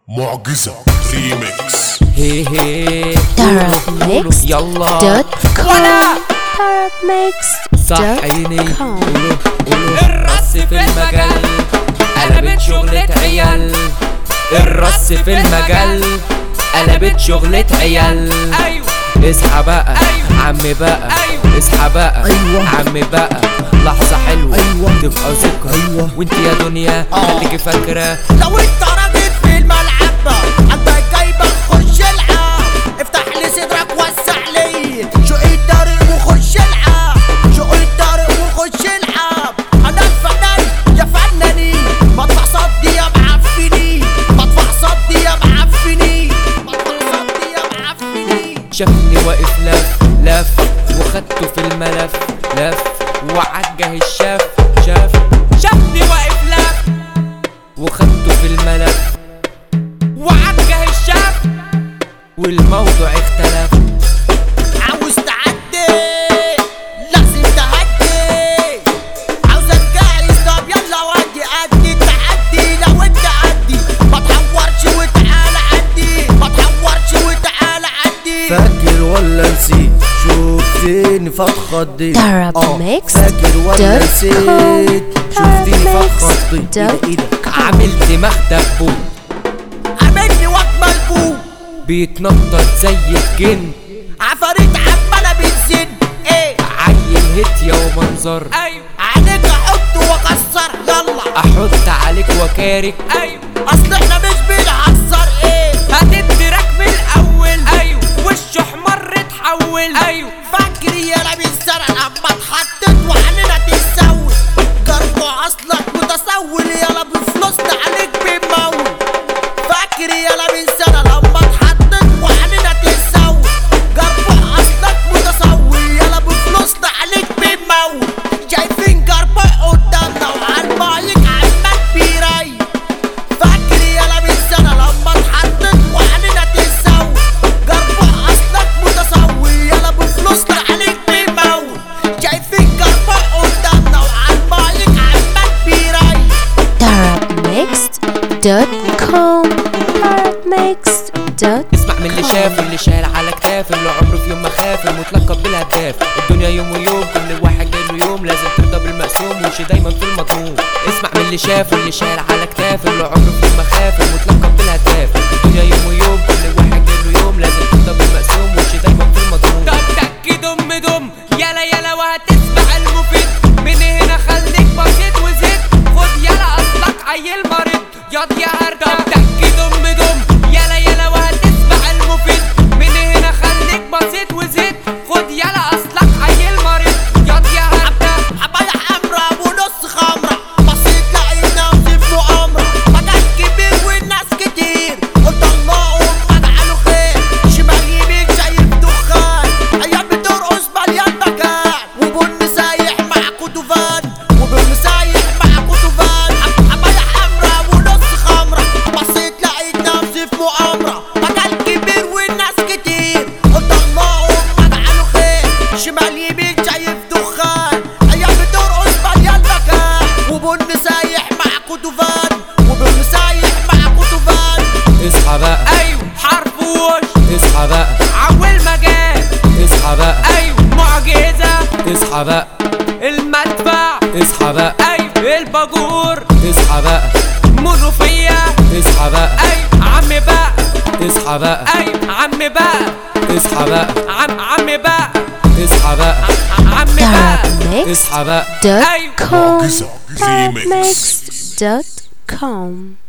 معجزة ريميكس. هي هي Tarabmix يلا .com صح عيني Tarabmix.com قولوا الرص في المجال قلبت شغلة عيال. الرص في المجال قلبت شغلة عيال. اصحى بقى عم بقى اصحى بقى عم بقى لحظة حلوة تبقى ذكرى وانت يا دنيا خليكي فاكرة. لو انت راجل في الملعب عندك جايبة خش العب، افتح لي صدرك وسع لي شق الطريق وخش العب، شق الطريق وخش العب. انا الفنان يا فناني، مدفع صدي يا معفني، مدفع صدي يا معفني، مدفع صدي يا معفني. شافني واقف لف وخدته في الملف لف وعجه الشاف شاف. شافني واقف لف وخدته في الملف وعجه الشاف والموضوع اختلف. عاوز تعدي لازم تهدي، عاوزك جاهز طب يلا ودي ادي التحدي. لو انت قدي ما تحورش وتعالى عدي، ما تحورش وتعالى عدي. فاكر ولا نسيت شوفتني فخدي Tarabmix فاكر ولا نسيت شوفتني فخدي Tarabmix.com ايدك عامل دماغ دبو عاملني واجمل بو بيتنطط زي الجن، عفاريت عمالة بتزن ايه عيل هتيا ومنظر. عليك احط واكسر يلا احط عليك وكارك اصل احنا مش بنهزر ايه. هتدرك من الاول وشه احمر اتحول. فاكر يالا من سنة لما اتحطت وعنينا تتسول، جربوا اصلك متسول يالا بفلوسنا عليك بمول. فاكر يالا من سنة لما اتحطت وعنينا تتسول، جربوا اصلك متسول يالا بفلوسنا عليك بمول. شايفين جربوا قدامنا وعالمايك عمال بيري. فاكر يالا من سنة لما اتحطت وعنينا تتسول، جربوا اصلك متسول يالا بفلوسنا عليك بمول. شايفين جربوا قدامنا وعالمايك عمال بيري. Tarabmix.com Tarabmix.com اسمع من اللي شاف واللي شال على كتاف، اللي عمره في يوم ما خاف المتلقب بالهداف. الدنيا يوم ويوم كل واحد جاله يوم، لازم ترضى بالمقسوم ومشي دايما في المضمون. اسمع من اللي شاف واللي شال على كتاف، اللي عمره في يوم ما خاف المتلقب بالهداف. الدنيا يوم ويوم كل واحد جاله يوم، لازم ترضى بالمقسوم ومشي دايما في المضمون. طب تك دم دم يلا يلا وهتسمع المفيد، من هنا خليك بسيط وزيد. خد يلا اصلك عيل مريض ياض يا هرده. طب تك دم دم يلا يلا وهتسمع المفيد، من هنا خليك بسيط وزيد. خد يلا اصلك عيل مريض ياض يا هرده. عباية حمرا ونص خمرة، بسيط تلاقي نفسي في مؤامرة. مكان كبير والناس كتير، قلت اللهم اجعله خير. شمال يمين شايف دخان، ايام بترقص مليان مكان. وبن سايح مع كتوفان، وبن سايح مع كتوفان. عباية حمرا ونص خمرة، بسيط لقيت نفسي في مؤامرة. مكان كبير والناس كتير، قلت اللهم اجعله خير. شمال يمين شايف دخان، ايام بترقص مليان مكان. وبن سايح مع كتوفان، وبن سايح مع كتوفان. اصحى بقى حرف وش. اصحى بقى عول مجال. اصحى بقى معجزة. اصحى بقى المدفع. اصحى بقى الباجور. اصحى بقى منوفية. اصحى بقى عم بقى. اصحى بقى عم بقى. اصحى بقى عم بقى. اصحى بقى عم بقى. اصحى بقى Tarabmix.com معجزة ريميكس. Tarabmix.com